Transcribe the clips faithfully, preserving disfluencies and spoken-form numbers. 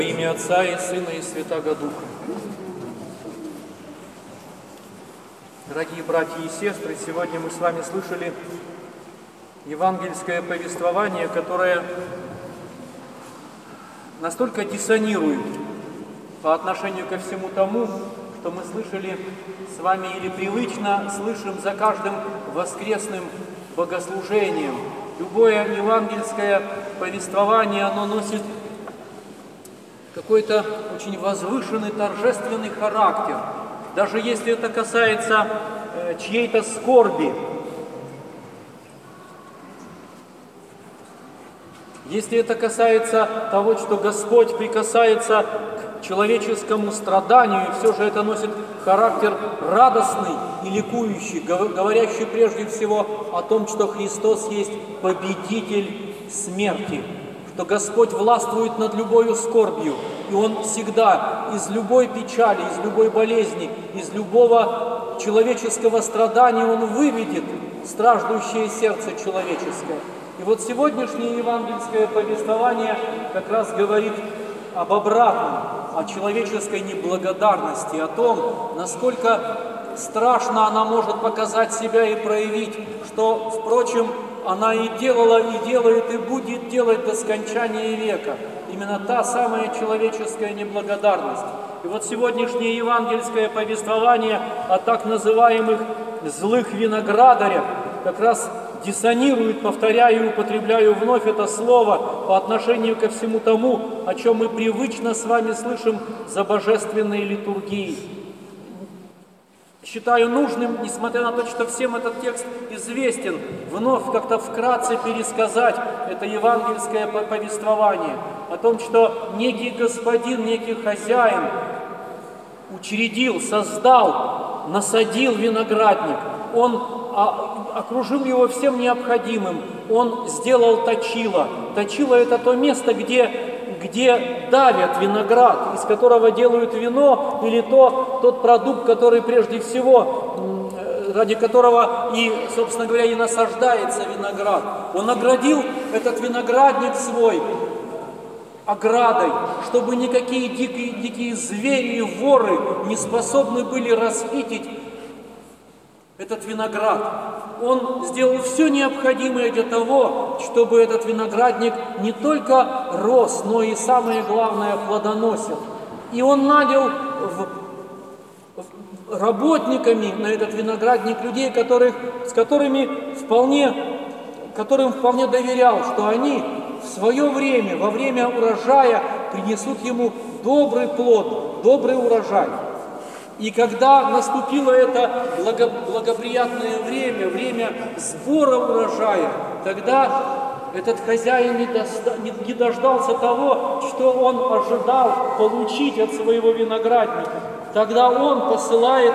Во имя Отца и Сына и Святаго Духа. Дорогие братья и сестры, сегодня мы с вами слышали евангельское повествование, которое настолько диссонирует по отношению ко всему тому, что мы слышали с вами или привычно слышим за каждым воскресным богослужением. Любое евангельское повествование, оно носит какой-то очень возвышенный, торжественный характер. Даже если это касается э, чьей-то скорби, если это касается того, что Господь прикасается к человеческому страданию, и все же это носит характер радостный и ликующий, говорящий прежде всего о том, что Христос есть победитель смерти, что Господь властвует над любой скорбью, и Он всегда из любой печали, из любой болезни, из любого человеческого страдания Он выведет страждущее сердце человеческое. И вот сегодняшнее евангельское повествование как раз говорит об обратном, о человеческой неблагодарности, о том, насколько страшно она может показать себя и проявить, что, впрочем, она и делала, и делает, и будет делать до скончания века. Именно та самая человеческая неблагодарность. И вот сегодняшнее евангельское повествование о так называемых злых виноградарях как раз диссонирует, повторяю и употребляю вновь это слово по отношению ко всему тому, о чем мы привычно с вами слышим за божественной литургией. Считаю нужным, несмотря на то, что всем этот текст известен, вновь как-то вкратце пересказать это евангельское повествование о том, что некий господин, некий хозяин учредил, создал, насадил виноградник, он окружил его всем необходимым, он сделал точило. Точило – это то место, где где давят виноград, из которого делают вино, или то, тот продукт, который прежде всего, ради которого и, собственно говоря, и насаждается виноград. Он оградил этот виноградник свой оградой, чтобы никакие дикие, дикие звери и воры не способны были расхитить этот виноград. Он сделал все необходимое для того, чтобы этот виноградник не только рос, но и, самое главное, плодоносил. И он нанял в, в работниками на этот виноградник людей, которых, с которыми вполне, которым вполне доверял, что они в свое время, во время урожая, принесут ему добрый плод, добрый урожай. И когда наступило это благоприятное время, время сбора урожая, тогда этот хозяин не, доста, не, не дождался того, что он ожидал получить от своего виноградника. Тогда он посылает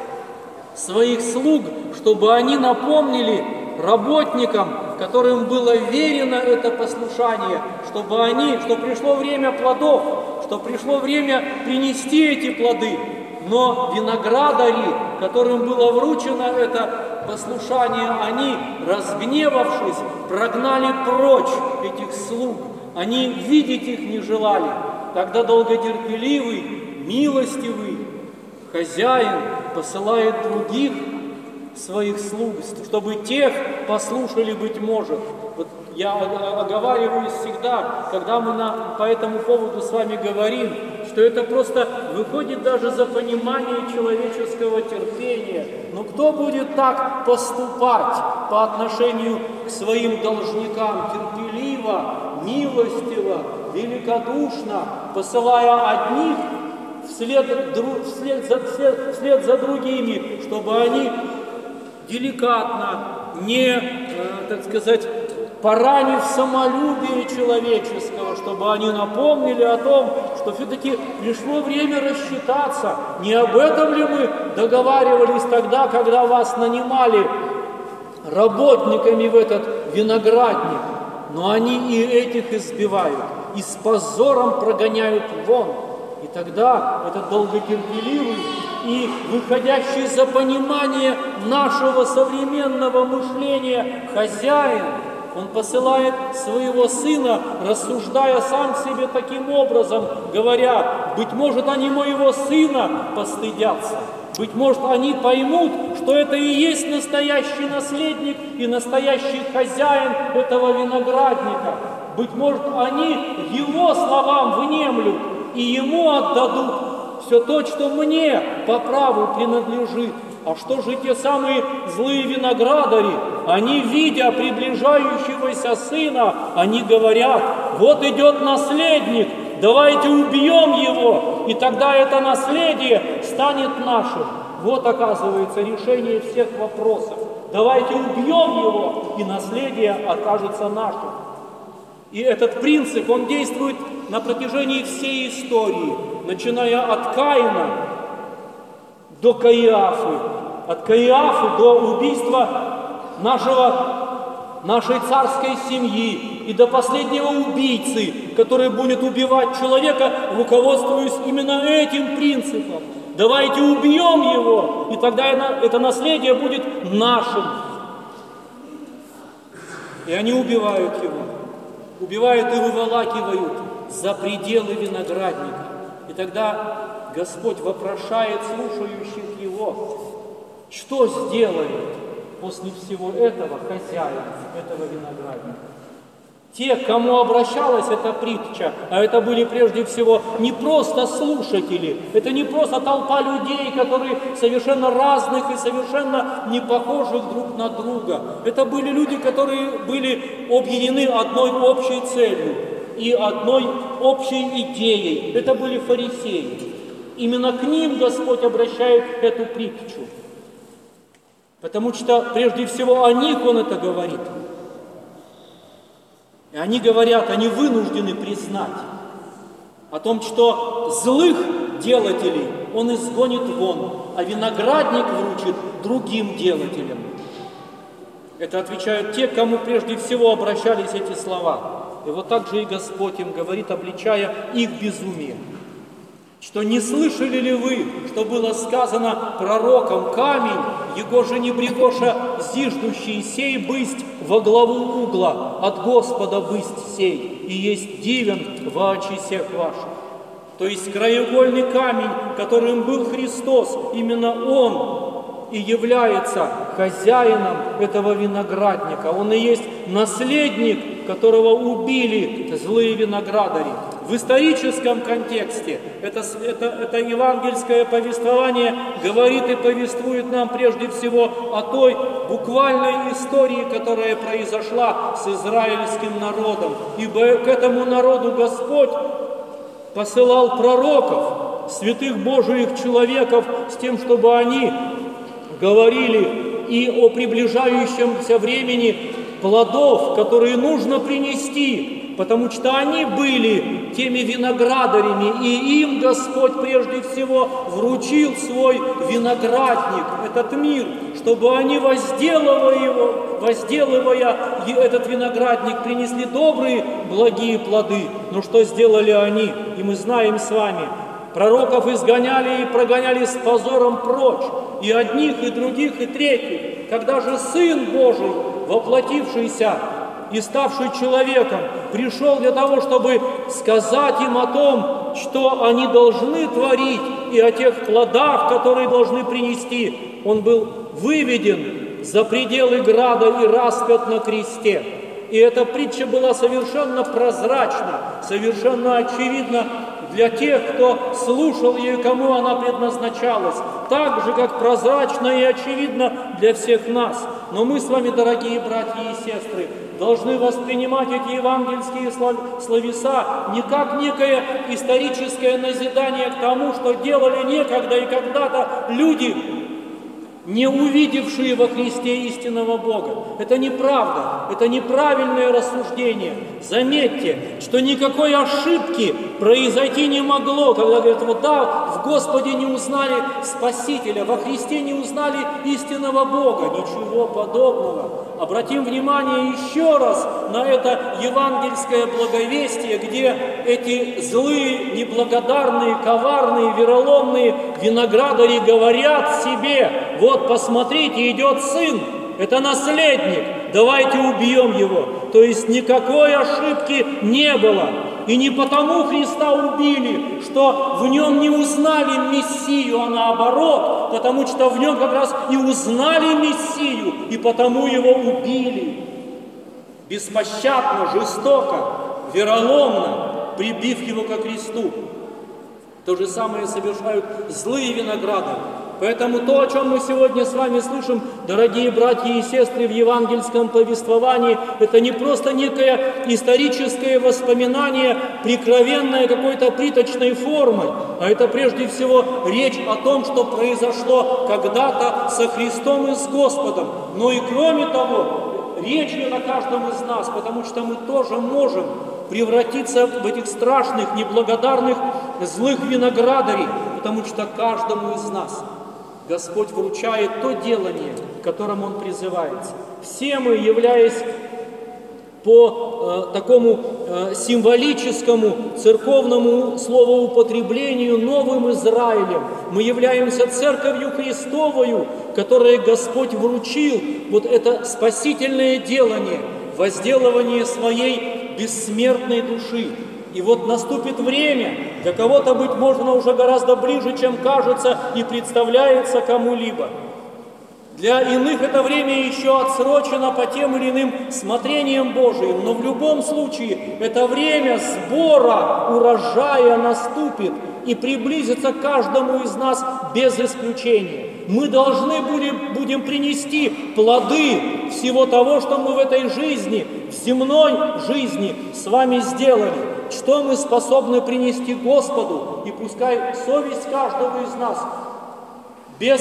своих слуг, чтобы они напомнили работникам, которым было верено это послушание, чтобы они, что пришло время плодов, что пришло время принести эти плоды. Но виноградари, которым было вручено это послушание, они, разгневавшись, прогнали прочь этих слуг. Они видеть их не желали. Тогда долготерпеливый, милостивый хозяин посылает других своих слуг, чтобы тех послушали, быть может. Вот я оговариваюсь всегда, когда мы на, по этому поводу с вами говорим, что это просто выходит даже за понимание человеческого терпения. Но кто будет так поступать по отношению к своим должникам терпеливо, милостиво, великодушно, посылая одних вслед, друг, вслед, за, вслед, вслед за другими, чтобы они деликатно, не, э, так сказать, поранив самолюбие человеческого, чтобы они напомнили о том, что все-таки пришло время рассчитаться. Не об этом ли мы договаривались тогда, когда вас нанимали работниками в этот виноградник? Но они и этих избивают, и с позором прогоняют вон. И тогда этот долготерпеливый и выходящий за понимание нашего современного мышления хозяин, Он посылает своего сына, рассуждая сам себе таким образом, говоря: быть может, они моего сына постыдятся. Быть может, они поймут, что это и есть настоящий наследник и настоящий хозяин этого виноградника. Быть может, они его словам внемлют и ему отдадут все то, что мне по праву принадлежит. А что же те самые злые виноградари? Они, видя приближающегося сына, они говорят: вот идет наследник, давайте убьем его, и тогда это наследие станет нашим. Вот, оказывается, решение всех вопросов. Давайте убьем его, и наследие окажется нашим. И этот принцип, он действует на протяжении всей истории, начиная от Каина до Каиафы, от Каиафы до убийства нашего, нашей царской семьи и до последнего убийцы, который будет убивать человека, руководствуясь именно этим принципом. Давайте убьем его, и тогда это наследие будет нашим. И они убивают его, убивают и выволакивают за пределы виноградника. И тогда Господь вопрошает слушающих его: что сделает после всего этого хозяин этого виноградника? Те, к кому обращалась эта притча, а это были прежде всего не просто слушатели, это не просто толпа людей, которые совершенно разных и совершенно не похожих друг на друга. Это были люди, которые были объединены одной общей целью и одной общей идеей. Это были фарисеи. Именно к ним Господь обращает эту притчу. Потому что прежде всего о них Он это говорит. И они говорят, они вынуждены признать о том, что злых делателей Он изгонит вон, а виноградник вручит другим делателям. Это отвечают те, к кому прежде всего обращались эти слова. И вот так же и Господь им говорит, обличая их безумие. Что не слышали ли вы, что было сказано пророком: камень, его же не пригоша зиждущий, сей бысть во главу угла, от Господа бысть сей, и есть дивен во очи всех ваших. То есть краеугольный камень, которым был Христос, именно Он и является хозяином этого виноградника. Он и есть наследник, которого убили злые виноградари. В историческом контексте это, это, это евангельское повествование говорит и повествует нам прежде всего о той буквальной истории, которая произошла с израильским народом. Ибо к этому народу Господь посылал пророков, святых Божиих человеков, с тем, чтобы они говорили и о приближающемся времени плодов, которые нужно принести, потому что они были теми виноградарями, и им Господь прежде всего вручил свой виноградник, этот мир, чтобы они, возделывая его, возделывая этот виноградник, принесли добрые, благие плоды. Но что сделали они? И мы знаем с вами, пророков изгоняли и прогоняли с позором прочь, и одних, и других, и третьих. Когда же Сын Божий, воплотившийся и ставший человеком, пришел для того, чтобы сказать им о том, что они должны творить, и о тех плодах, которые должны принести, Он был выведен за пределы града и распят на кресте. И эта притча была совершенно прозрачна, совершенно очевидна для тех, кто слушал ее, кому она предназначалась, так же, как прозрачно и очевидно для всех нас. Но мы с вами, дорогие братья и сестры, должны воспринимать эти евангельские словеса не как некое историческое назидание к тому, что делали некогда и когда-то люди, не увидевшие во Христе истинного Бога. Это неправда, это неправильное рассуждение. Заметьте, что никакой ошибки произойти не могло, когда говорят: вот да, в Господе не узнали Спасителя, во Христе не узнали истинного Бога. Ничего подобного. Обратим внимание еще раз на это евангельское благовестие, где эти злые, неблагодарные, коварные, вероломные виноградари говорят себе: вот посмотрите, идет Сын, это наследник, давайте убьем его. То есть никакой ошибки не было. И не потому Христа убили, что в нем не узнали Мессию, а наоборот, потому что в нем как раз и узнали Мессию, и потому его убили. Беспощадно, жестоко, вероломно, прибив его ко кресту. То же самое совершают злые виноградари. Поэтому то, о чем мы сегодня с вами слышим, дорогие братья и сестры, в евангельском повествовании, это не просто некое историческое воспоминание, прикровенное какой-то приточной формой, а это прежде всего речь о том, что произошло когда-то со Христом и с Господом. Но и кроме того, речь идет о каждом из нас, потому что мы тоже можем превратиться в этих страшных, неблагодарных, злых виноградарей, потому что каждому из нас Господь вручает то делание, к которому Он призывается. Все мы, являясь по э, такому э, символическому церковному словоупотреблению новым Израилем, мы являемся Церковью Христовою, которой Господь вручил вот это спасительное делание, возделывание своей бессмертной души. И вот наступит время, для кого-то, быть может, оно уже гораздо ближе, чем кажется и представляется кому-либо. Для иных это время еще отсрочено по тем или иным смотрениям Божиим, но в любом случае это время сбора урожая наступит и приблизится к каждому из нас без исключения. Мы должны будем, будем принести плоды всего того, что мы в этой жизни, в земной жизни с вами сделали. Что мы способны принести Господу, и пускай совесть каждого из нас без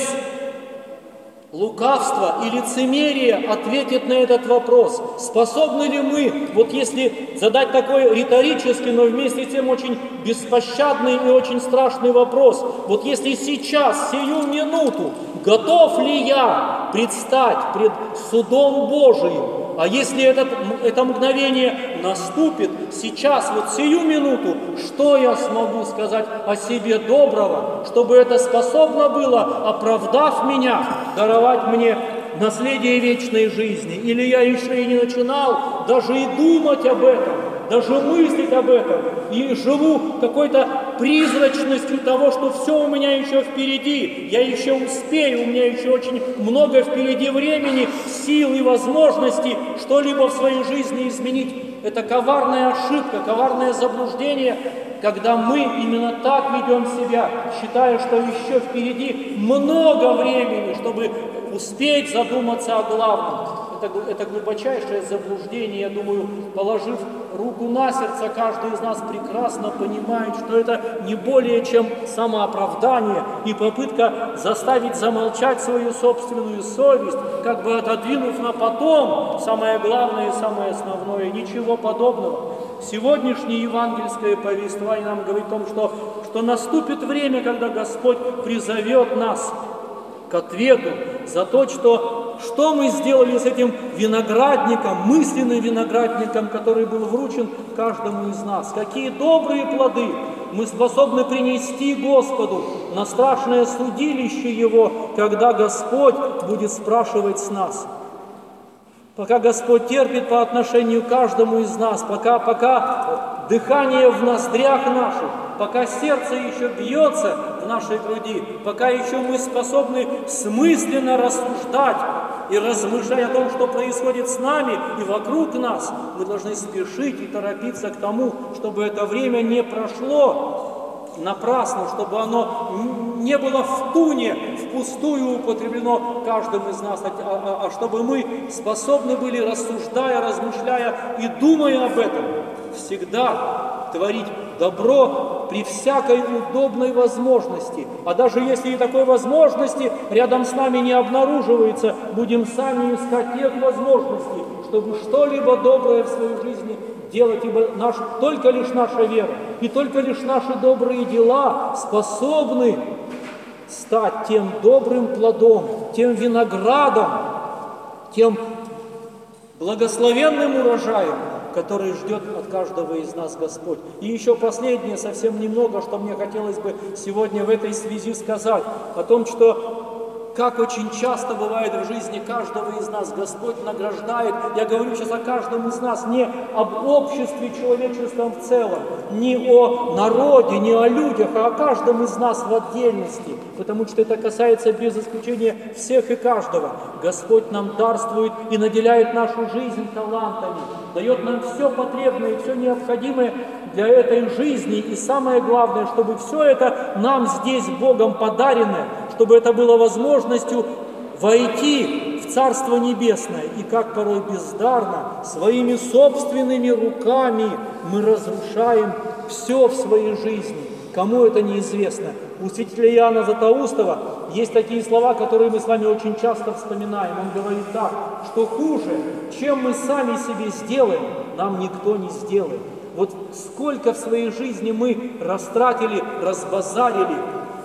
лукавства и лицемерия ответит на этот вопрос. Способны ли мы, вот если задать такой риторический, но вместе с тем очень беспощадный и очень страшный вопрос, вот если сейчас, сию минуту, готов ли я предстать пред судом Божиим? А если этот, это мгновение наступит сейчас, вот сию минуту, что я смогу сказать о себе доброго, чтобы это способно было, оправдав меня, даровать мне наследие вечной жизни? Или я еще и не начинал даже и думать об этом, даже мыслить об этом, и живу какой-то призрачностью того, что все у меня еще впереди, я еще успею, у меня еще очень много впереди времени, сил и возможностей что-либо в своей жизни изменить. Это коварная ошибка, коварное заблуждение, когда мы именно так ведем себя, считая, что еще впереди много времени, чтобы успеть задуматься о главном. Это, это глубочайшее заблуждение, я думаю, положив руку на сердце, каждый из нас прекрасно понимает, что это не более чем самооправдание и попытка заставить замолчать свою собственную совесть, как бы отодвинув на потом самое главное и самое основное. Ничего подобного. Сегодняшнее евангельское повествование нам говорит о том, что, что наступит время, когда Господь призовет нас к ответу за то, что Что мы сделали с этим виноградником, мысленным виноградником, который был вручен каждому из нас? Какие добрые плоды мы способны принести Господу на страшное судилище Его, когда Господь будет спрашивать с нас? Пока Господь терпит по отношению к каждому из нас, пока, пока дыхание в ноздрях наших, пока сердце еще бьется в нашей груди, пока еще мы способны смысленно рассуждать и размышлять о том, что происходит с нами и вокруг нас, мы должны спешить и торопиться к тому, чтобы это время не прошло напрасно, чтобы оно не было в туне, впустую употреблено каждым из нас, а, а, а чтобы мы способны были, рассуждая, размышляя и думая об этом, всегда творить добро при всякой удобной возможности. А даже если и такой возможности рядом с нами не обнаруживается, будем сами искать тех возможностей, чтобы что-либо доброе в своей жизни делать, ибо наш, только лишь наша вера и только лишь наши добрые дела способны стать тем добрым плодом, тем виноградом, тем благословенным урожаем, который ждет от каждого из нас Господь. И еще последнее, совсем немного, что мне хотелось бы сегодня в этой связи сказать, о том, что как очень часто бывает в жизни каждого из нас, Господь награждает, я говорю сейчас о каждом из нас, не об обществе человеческом в целом, не о народе, не о людях, а о каждом из нас в отдельности, потому что это касается без исключения всех и каждого. Господь нам дарствует и наделяет нашу жизнь талантами, дает нам все потребное, все необходимое для этой жизни. И самое главное, чтобы все это нам здесь Богом подарено, чтобы это было возможностью войти в Царство Небесное. И как порой бездарно, своими собственными руками мы разрушаем все в своей жизни. Кому это неизвестно? У святителя Иоанна Златоустова есть такие слова, которые мы с вами очень часто вспоминаем. Он говорит так, что хуже, чем мы сами себе сделаем, нам никто не сделает. Вот сколько в своей жизни мы растратили, разбазарили,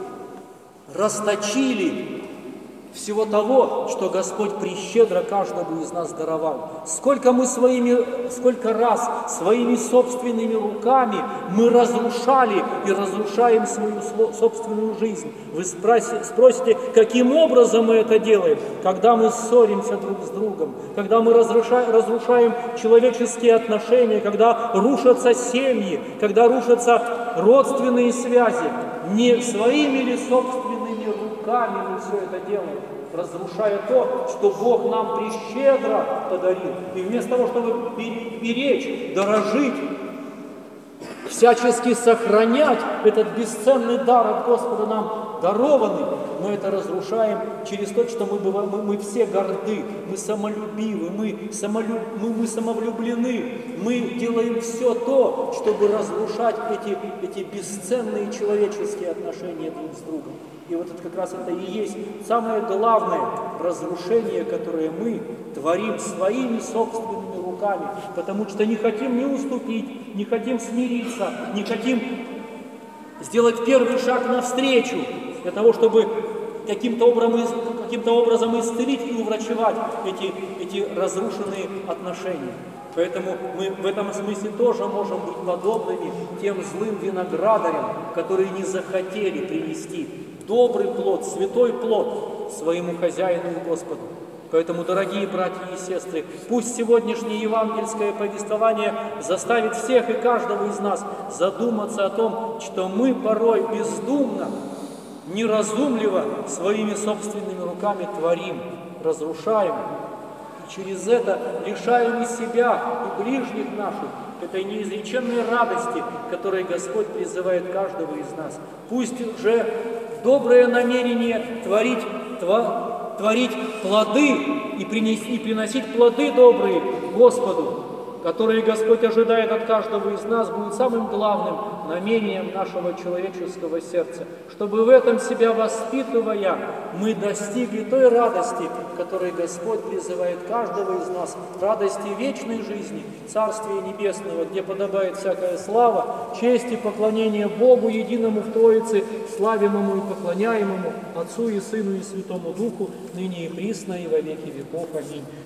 расточили всего того, что Господь прещедро каждому из нас даровал. Сколько мы своими, сколько раз своими собственными руками мы разрушали и разрушаем свою собственную жизнь. Вы спросите, каким образом мы это делаем? Когда мы ссоримся друг с другом, когда мы разрушаем, разрушаем человеческие отношения, когда рушатся семьи, когда рушатся родственные связи. Не своими ли собственными руками мы все это делаем, разрушая то, что Бог нам прещедро подарил. И вместо того, чтобы беречь, дорожить, всячески сохранять этот бесценный дар от Господа нам дарованный, мы это разрушаем через то, что мы, бываем, мы, мы все горды, мы самолюбивы, мы, самолюб, мы, мы самовлюблены, мы делаем все то, чтобы разрушать эти, эти бесценные человеческие отношения друг с другом. И вот это как раз это и есть самое главное разрушение, которое мы творим своими собственными руками, потому что не хотим не уступить, не хотим смириться, не хотим сделать первый шаг навстречу для того, чтобы каким-то образом, каким-то образом исцелить и уврачевать эти, эти разрушенные отношения. Поэтому мы в этом смысле тоже можем быть подобными тем злым виноградарям, которые не захотели принести добрый плод, святой плод своему хозяину и Господу. Поэтому, дорогие братья и сестры, пусть сегодняшнее евангельское повествование заставит всех и каждого из нас задуматься о том, что мы порой бездумно, неразумливо своими собственными руками творим, разрушаем, и через это лишаем и себя, и ближних наших этой неизреченной радости, которой Господь призывает каждого из нас. Пусть уже доброе намерение творить, тва, творить плоды и, принести, и приносить плоды добрые Господу, которые Господь ожидает от каждого из нас, будет самым главным намерением нашего человеческого сердца, чтобы в этом себя воспитывая, мы достигли той радости, которой Господь призывает каждого из нас, радости вечной жизни, Царствия Небесного, где подобает всякая слава, честь и поклонение Богу единому в Троице, славимому и поклоняемому Отцу и Сыну и Святому Духу, ныне и присно и во веки веков. Аминь.